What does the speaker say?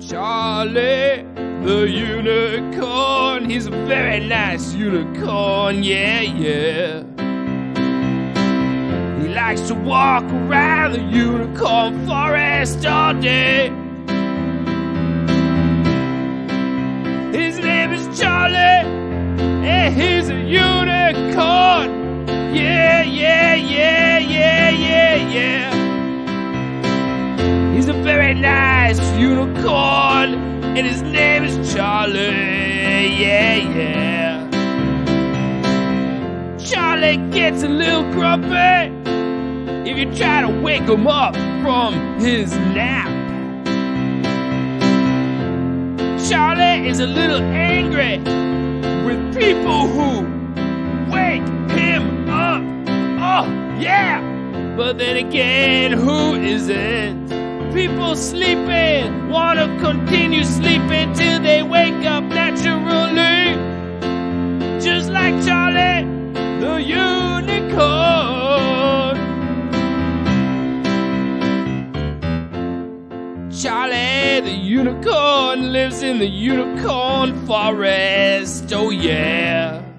Charlie the unicorn, he's a very nice unicorn, yeah, yeah. He likes to walk around the unicorn forest all day. His name is Charlie, and he's a unicorn, yeah, yeah, yeah, yeah, yeah, yeah. He's a very nice unicorn, and his name is Charlie, yeah, yeah. Charlie gets a little grumpy if you try to wake him up from his nap. Charlie is a little angry with people who wake him up, oh yeah. But then again, who isn't? People sleeping wanna continue sleeping till they wake up naturally, just like Charlie the unicorn. Charlie the unicorn lives in the unicorn forest, oh yeah.